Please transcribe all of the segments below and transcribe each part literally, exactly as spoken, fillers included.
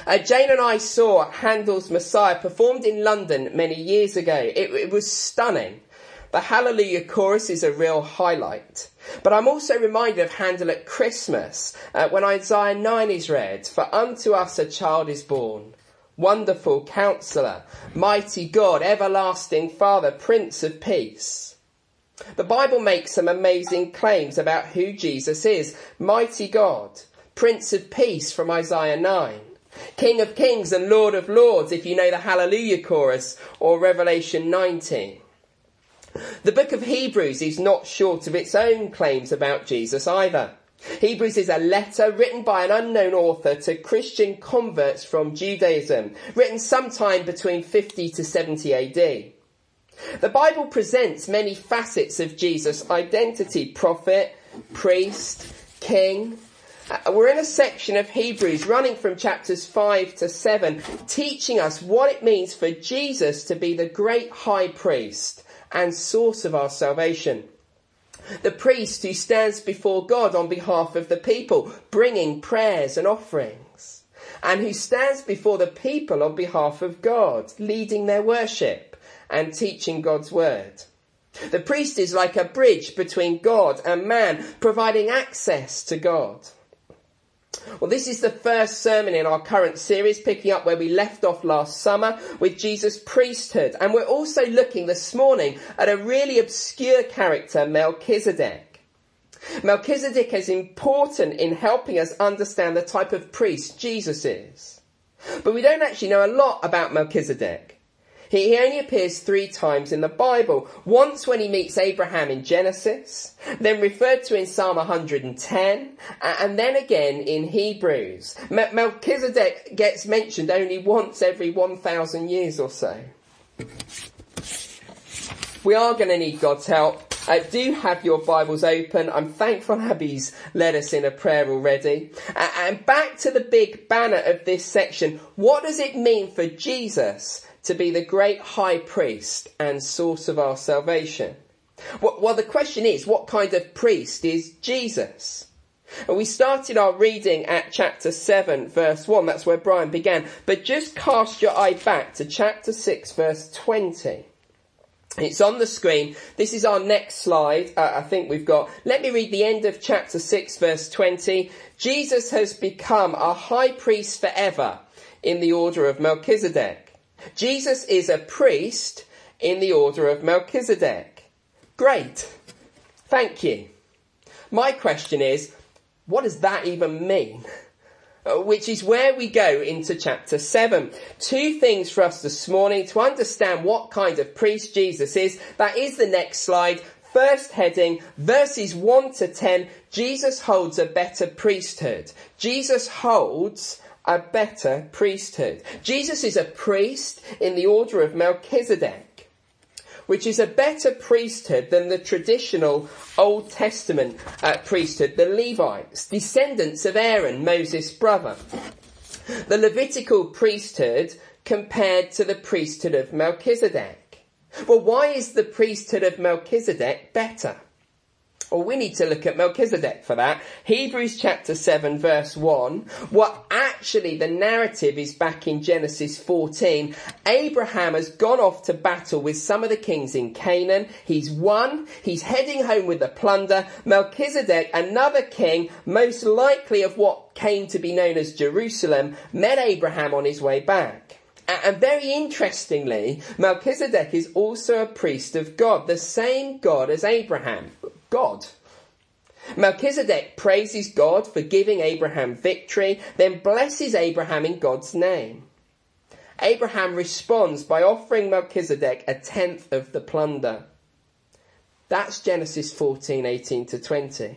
Uh, Jane and I saw Handel's Messiah performed in London many years ago. It, it was stunning. The Hallelujah chorus is a real highlight. But I'm also reminded of Handel at Christmas, uh, when Isaiah nine is read, "For unto us a child is born, Wonderful Counselor, Mighty God, Everlasting Father, Prince of Peace." The Bible makes some amazing claims about who Jesus is. Mighty God, Prince of Peace from Isaiah nine. King of Kings and Lord of Lords, if you know the Hallelujah chorus, or Revelation nineteen. The book of Hebrews is not short of its own claims about Jesus either. Hebrews is a letter written by an unknown author to Christian converts from Judaism, written sometime between fifty to seventy A D. The Bible presents many facets of Jesus' identity: prophet, priest, king. Uh, we're in a section of Hebrews running from chapters five to seven, teaching us what it means for Jesus to be the great high priest and source of our salvation. The priest who stands before God on behalf of the people, bringing prayers and offerings, and who stands before the people on behalf of God, leading their worship and teaching God's word. The priest is like a bridge between God and man, providing access to God. Well, this is the first sermon in our current series, picking up where we left off last summer with Jesus' priesthood. And we're also looking this morning at a really obscure character, Melchizedek. Melchizedek is important in helping us understand the type of priest Jesus is. But we don't actually know a lot about Melchizedek. He only appears three times in the Bible. Once when he meets Abraham in Genesis, then referred to in Psalm one hundred ten, and then again in Hebrews. Melchizedek gets mentioned only once every one thousand years or so. We are going to need God's help. Uh, do have your Bibles open. I'm thankful Abby's led us in a prayer already. Uh, and back to the big banner of this section. What does it mean for Jesus to be the great high priest and source of our salvation? Well, well, the question is, what kind of priest is Jesus? And we started our reading at chapter seven, verse one. That's where Brian began. But just cast your eye back to chapter six, verse twenty. It's on the screen. This is our next slide. Uh, I think we've got. Let me read the end of chapter six, verse twenty. Jesus has become our high priest forever in the order of Melchizedek. Jesus is a priest in the order of Melchizedek. Great. Thank you. My question is, what does that even mean? Uh, which is where we go into chapter seven. Two things for us this morning to understand what kind of priest Jesus is. That is the next slide. First heading, verses one to ten. Jesus holds a better priesthood. Jesus holds a better priesthood. Jesus is a priest in the order of Melchizedek, which is a better priesthood than the traditional Old Testament uh, priesthood, the Levites, descendants of Aaron, Moses' brother. The Levitical priesthood compared to the priesthood of Melchizedek. Well, why is the priesthood of Melchizedek better? Well, we need to look at Melchizedek for that. Hebrews chapter seven, verse one. What actually the narrative is back in Genesis fourteen. Abraham has gone off to battle with some of the kings in Canaan. He's won. He's heading home with the plunder. Melchizedek, another king, most likely of what came to be known as Jerusalem, met Abraham on his way back. And very interestingly, Melchizedek is also a priest of God, the same God as Abraham. God. Melchizedek praises God for giving Abraham victory, then blesses Abraham in God's name. Abraham responds by offering Melchizedek a tenth of the plunder. That's Genesis fourteen, eighteen to twenty.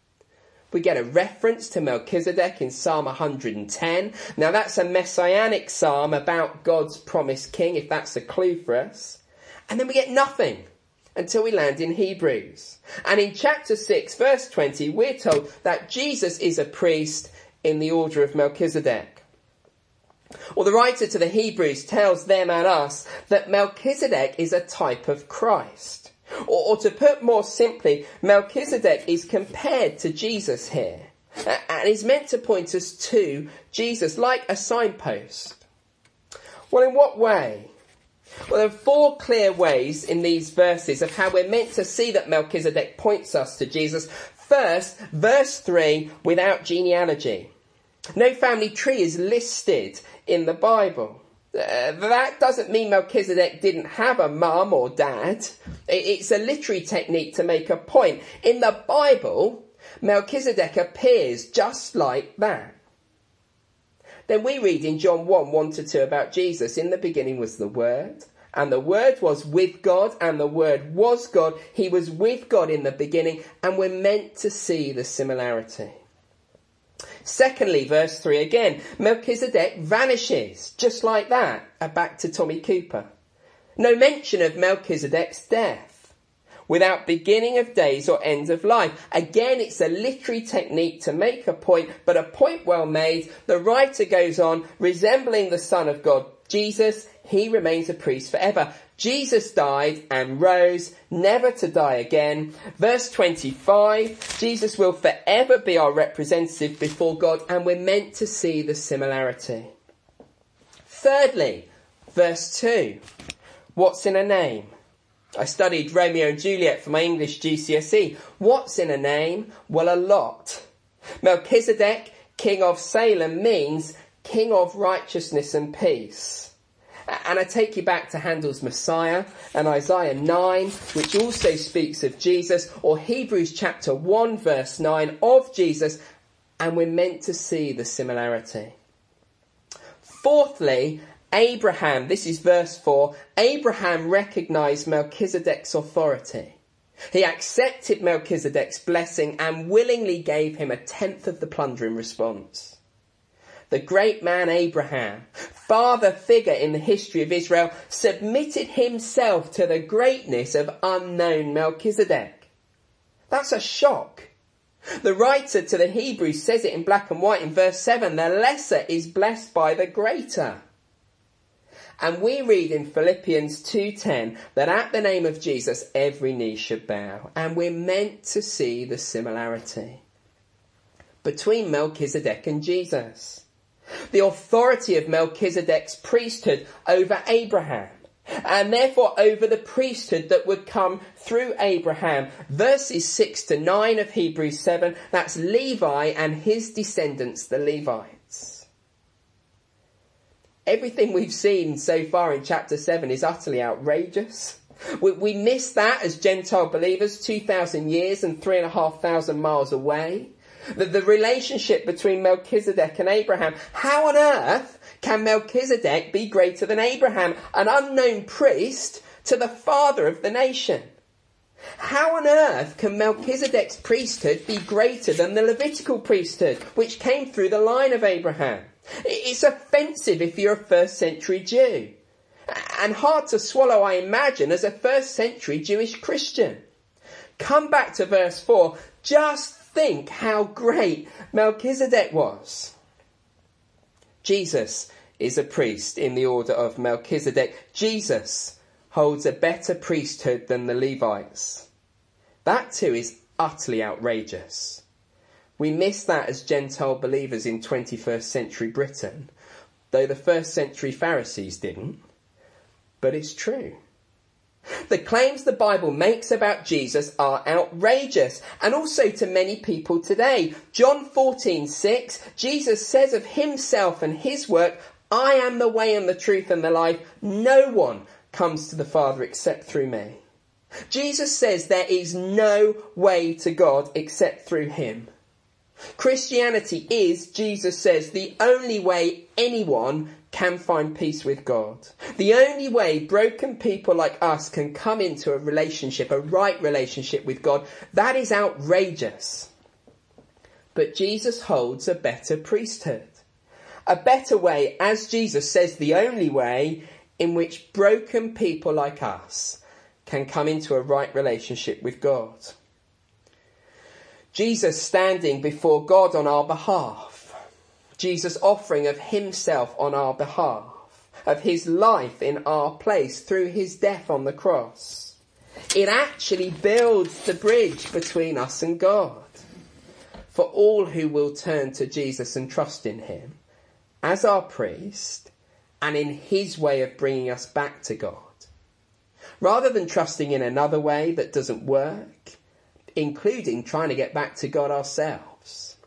We get a reference to Melchizedek in Psalm one hundred ten. Now that's a messianic psalm about God's promised king, if that's a clue for us. And then we get nothing until we land in Hebrews. And in chapter six, verse twenty, we're told that Jesus is a priest in the order of Melchizedek. Well, the writer to the Hebrews tells them and us that Melchizedek is a type of Christ. Or, or to put more simply, Melchizedek is compared to Jesus here. and is meant to point us to Jesus, like a signpost. Well, in what way? Well, there are four clear ways in these verses of how we're meant to see that Melchizedek points us to Jesus. First, verse three, without genealogy. No family tree is listed in the Bible. Uh, that doesn't mean Melchizedek didn't have a mum or dad. It's a literary technique to make a point. In the Bible, Melchizedek appears just like that. Then we read in John one, one to two about Jesus. In the beginning was the Word, and the Word was with God, and the Word was God. He was with God in the beginning, and we're meant to see the similarity. Secondly, verse three again, Melchizedek vanishes, just like that. Uh, back to Tommy Cooper. No mention of Melchizedek's death. Without beginning of days or end of life. Again, it's a literary technique to make a point, but a point well made. The writer goes on, resembling the Son of God, Jesus, he remains a priest forever. Jesus died and rose, never to die again. Verse twenty-five, Jesus will forever be our representative before God, and we're meant to see the similarity. Thirdly, verse two, what's in a name? I studied Romeo and Juliet for my English G C S E. What's in a name? Well, a lot. Melchizedek, king of Salem, means king of righteousness and peace. And I take you back to Handel's Messiah and Isaiah nine, which also speaks of Jesus, or Hebrews chapter one, verse nine of Jesus, and we're meant to see the similarity. Fourthly, Abraham, this is verse four, Abraham recognised Melchizedek's authority. He accepted Melchizedek's blessing and willingly gave him a tenth of the plunder in response. The great man Abraham, father figure in the history of Israel, submitted himself to the greatness of unknown Melchizedek. That's a shock. The writer to the Hebrews says it in black and white in verse seven, the lesser is blessed by the greater. And we read in Philippians two ten that at the name of Jesus every knee should bow. And we're meant to see the similarity between Melchizedek and Jesus. The authority of Melchizedek's priesthood over Abraham, and therefore over the priesthood that would come through Abraham. Verses six to nine of Hebrews seven, that's Levi and his descendants, the Levites. Everything we've seen so far in chapter seven is utterly outrageous. We, we miss that as Gentile believers two thousand years and three and a half thousand miles away. The, the relationship between Melchizedek and Abraham. How on earth can Melchizedek be greater than Abraham, an unknown priest to the father of the nation? How on earth can Melchizedek's priesthood be greater than the Levitical priesthood, which came through the line of Abraham? It's offensive if you're a first century Jew, and hard to swallow, I imagine, as a first century Jewish Christian. Come back to verse four. Just think how great Melchizedek was. Jesus is a priest in the order of Melchizedek. Jesus holds a better priesthood than the Levites. That too is utterly outrageous. We miss that as Gentile believers in twenty-first century Britain, though the first century Pharisees didn't. But it's true. The claims the Bible makes about Jesus are outrageous, and also to many people today. John fourteen six, Jesus says of himself and his work, I am the way and the truth and the life. No one comes to the Father except through me. Jesus says there is no way to God except through him. Christianity is, Jesus says, the only way anyone can find peace with God. The only way broken people like us can come into a relationship, a right relationship with God. That is outrageous. But Jesus holds a better priesthood. A better way, as Jesus says, the only way in which broken people like us can come into a right relationship with God. Jesus standing before God on our behalf. Jesus offering of himself on our behalf, of his life in our place through his death on the cross. It actually builds the bridge between us and God. for all who will turn to Jesus and trust in him as our priest and in his way of bringing us back to God, rather than trusting in another way that doesn't work, including trying to get back to God ourselves.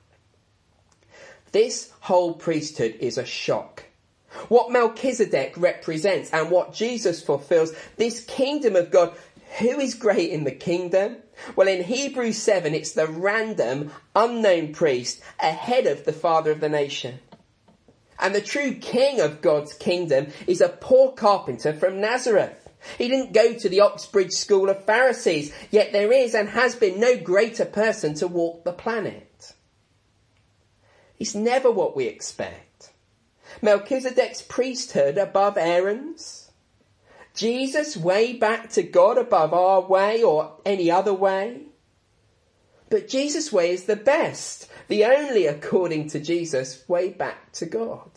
This whole priesthood is a shock. What Melchizedek represents and what Jesus fulfills, this kingdom of God. Who is great in the kingdom? Well, in Hebrews seven, it's the random, unknown priest ahead of the father of the nation. And the true king of God's kingdom is a poor carpenter from Nazareth. He didn't go to the Oxbridge School of Pharisees, yet there is and has been no greater person to walk the planet. It's never what we expect. Melchizedek's priesthood above Aaron's. Jesus' way back to God above our way or any other way. But Jesus' way is the best, the only, according to Jesus, way back to God.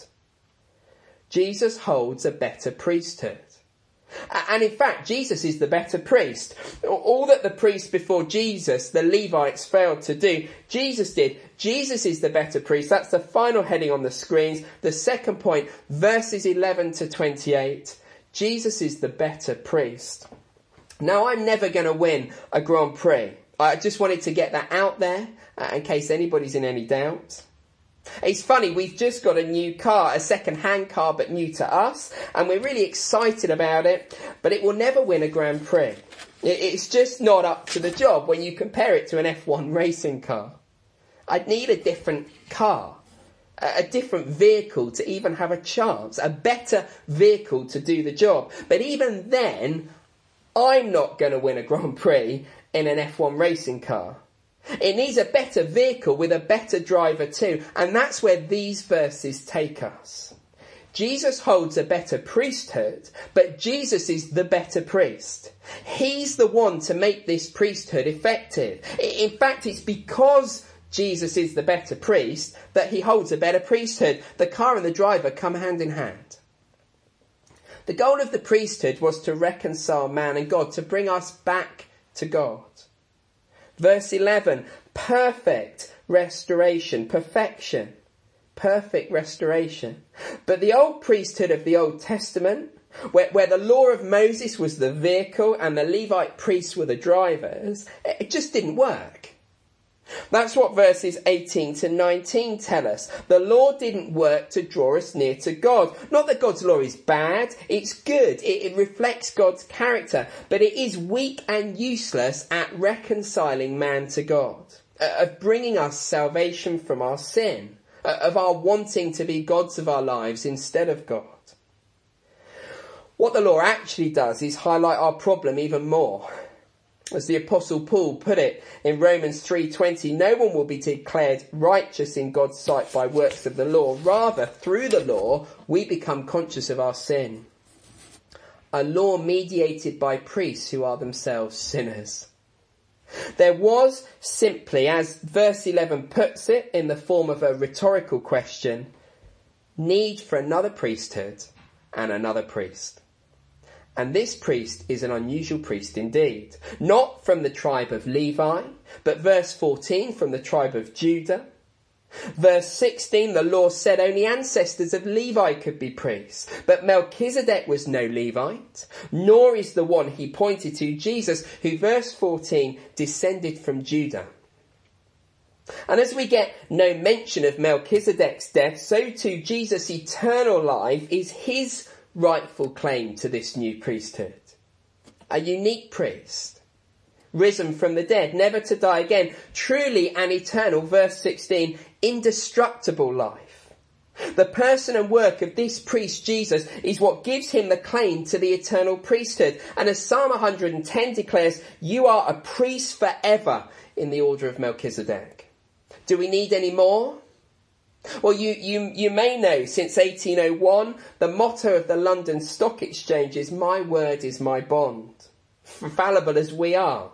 Jesus holds a better priesthood. And in fact, Jesus is the better priest. All that the priests before Jesus, the Levites, failed to do, Jesus did. Jesus is the better priest. That's the final heading on the screens. The second point, verses eleven to twenty-eight. Jesus is the better priest. Now, I'm never going to win a Grand Prix. I just wanted to get that out there uh, in case anybody's in any doubt. It's funny, we've just got a new car, a second-hand car, but new to us, and we're really excited about it, but it will never win a Grand Prix. It's just not up to the job when you compare it to an F one racing car. I'd need a different car. A different vehicle to even have a chance, a better vehicle to do the job. But even then, I'm not going to win a Grand Prix in an F one racing car. It needs a better vehicle with a better driver too. And that's where these verses take us. Jesus holds a better priesthood, but Jesus is the better priest. He's the one to make this priesthood effective. In fact, it's because Jesus is the better priest that he holds a better priesthood. The car and the driver come hand in hand. The goal of the priesthood was to reconcile man and God, to bring us back to God. Verse eleven, perfect restoration, perfection, perfect restoration. But the old priesthood of the Old Testament, where, where the law of Moses was the vehicle and the Levite priests were the drivers, it just didn't work. That's what verses eighteen to nineteen tell us. The law didn't work to draw us near to God. Not that God's law is bad, it's good. It, it reflects God's character, but it is weak and useless at reconciling man to God, of bringing us salvation from our sin, of our wanting to be gods of our lives instead of God. What the law actually does is highlight our problem even more. As the Apostle Paul put it in Romans three twenty, no one will be declared righteous in God's sight by works of the law. Rather, through the law, we become conscious of our sin. A law mediated by priests who are themselves sinners. There was simply, as verse eleven puts it in the form of a rhetorical question, need for another priesthood and another priest. And this priest is an unusual priest indeed. Not from the tribe of Levi, but verse fourteen, from the tribe of Judah. Verse sixteen, the law said only ancestors of Levi could be priests. But Melchizedek was no Levite, nor is the one he pointed to, Jesus, who, verse fourteen, descended from Judah. And as we get no mention of Melchizedek's death, so too Jesus' eternal life is his rightful claim to this new priesthood. A unique priest, risen from the dead, never to die again, truly an eternal, verse sixteen, indestructible life. The person and work of this priest Jesus is what gives him the claim to the eternal priesthood. And as Psalm one hundred ten declares, you are a priest forever in the order of Melchizedek. Do we need any more? Well, you, you, you may know, since eighteen oh one, the motto of the London Stock Exchange is, my word is my bond. Fallible as we are.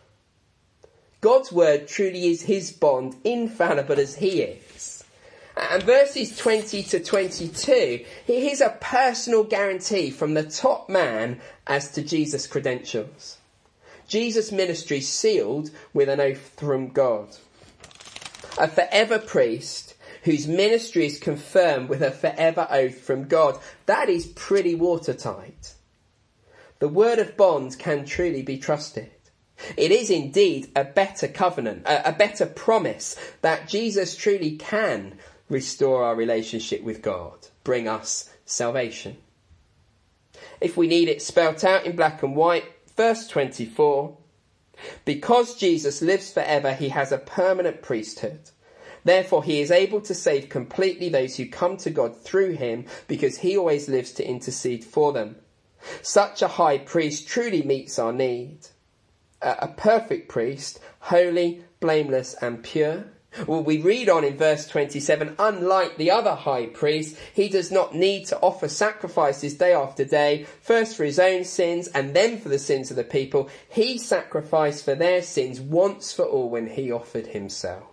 God's word truly is his bond, infallible as he is. And verses twenty to twenty-two, here's a personal guarantee from the top man as to Jesus' credentials. Jesus' ministry sealed with an oath from God. A forever priest whose ministry is confirmed with a forever oath from God. That is pretty watertight. The word of bond can truly be trusted. It is indeed a better covenant, a, a better promise that Jesus truly can restore our relationship with God, bring us salvation. If we need it spelt out in black and white, verse twenty-four, because Jesus lives forever, he has a permanent priesthood. Therefore, he is able to save completely those who come to God through him, because he always lives to intercede for them. Such a high priest truly meets our need. A, a perfect priest, holy, blameless and pure. Well, we read on in verse twenty-seven, unlike the other high priest, he does not need to offer sacrifices day after day, first for his own sins and then for the sins of the people. He sacrificed for their sins once for all when he offered himself.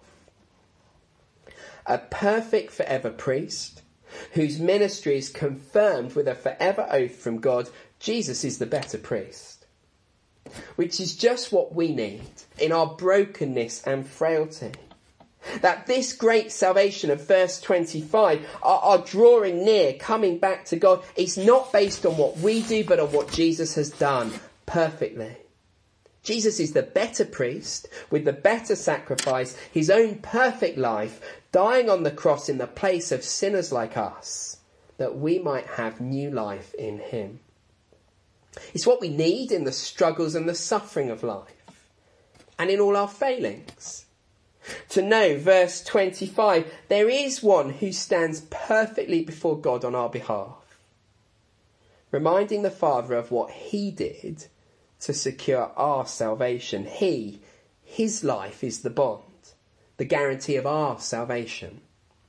A perfect forever priest, whose ministry is confirmed with a forever oath from God. Jesus is the better priest, which is just what we need in our brokenness and frailty. That this great salvation of verse twenty-five, our, our drawing near, coming back to God, is not based on what we do, but on what Jesus has done perfectly. Jesus is the better priest with the better sacrifice, his own perfect life, dying on the cross in the place of sinners like us, that we might have new life in him. It's what we need in the struggles and the suffering of life, and in all our failings. To know, verse twenty-five, there is one who stands perfectly before God on our behalf, reminding the Father of what he did to secure our salvation. He, his life is the bond, the guarantee of our salvation.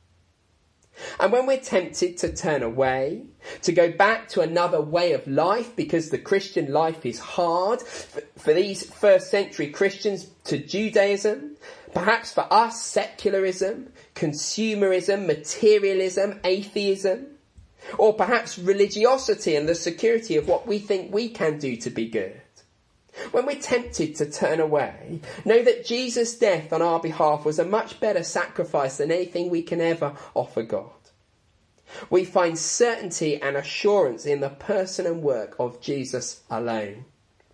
And when we're tempted to turn away, to go back to another way of life because the Christian life is hard, for these first century Christians, to Judaism, perhaps for us, secularism, consumerism, materialism, atheism, or perhaps religiosity and the security of what we think we can do to be good. When we're tempted to turn away, know that Jesus' death on our behalf was a much better sacrifice than anything we can ever offer God. We find certainty and assurance in the person and work of Jesus alone.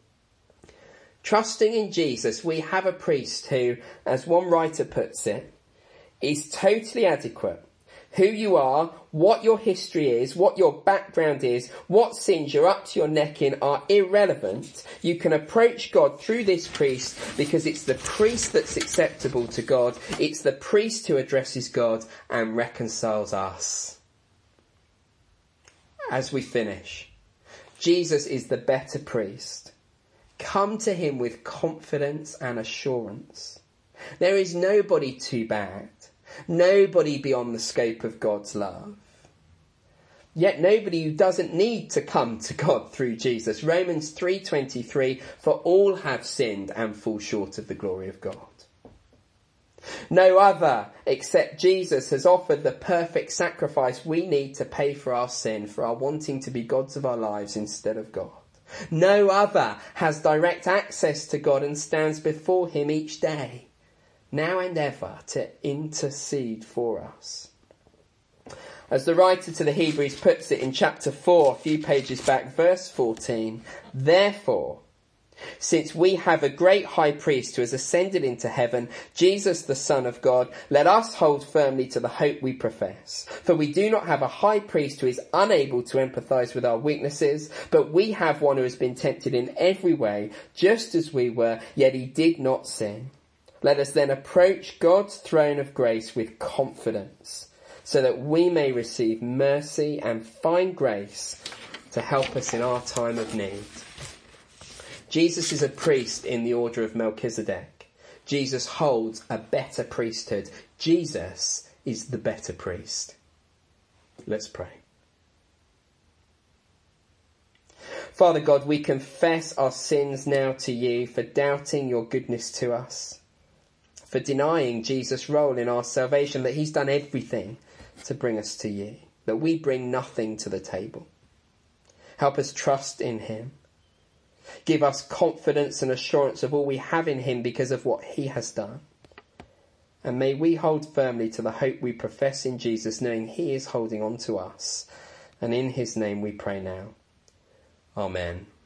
Trusting in Jesus, we have a priest who, as one writer puts it, is totally adequate. Who you are, what your history is, what your background is, what sins you're up to your neck in are irrelevant. You can approach God through this priest because it's the priest that's acceptable to God. It's the priest who addresses God and reconciles us. As we finish, Jesus is the better priest. Come to him with confidence and assurance. There is nobody too bad. Nobody beyond the scope of God's love. Yet nobody who doesn't need to come to God through Jesus. Romans three twenty-three, for all have sinned and fall short of the glory of God. No other except Jesus has offered the perfect sacrifice we need to pay for our sin, for our wanting to be gods of our lives instead of God. No other has direct access to God and stands before him each day, now and ever, to intercede for us. As the writer to the Hebrews puts it in chapter four, a few pages back, verse fourteen, therefore, since we have a great high priest who has ascended into heaven, Jesus the Son of God, let us hold firmly to the hope we profess. For we do not have a high priest who is unable to empathise with our weaknesses, but we have one who has been tempted in every way, just as we were, yet he did not sin. Let us then approach God's throne of grace with confidence, so that we may receive mercy and find grace to help us in our time of need. Jesus is a priest in the order of Melchizedek. Jesus holds a better priesthood. Jesus is the better priest. Let's pray. Father God, we confess our sins now to you for doubting your goodness to us, for denying Jesus' role in our salvation, that he's done everything to bring us to you, that we bring nothing to the table. Help us trust in him. Give us confidence and assurance of all we have in him because of what he has done. And may we hold firmly to the hope we profess in Jesus, knowing he is holding on to us. And in his name we pray now. Amen.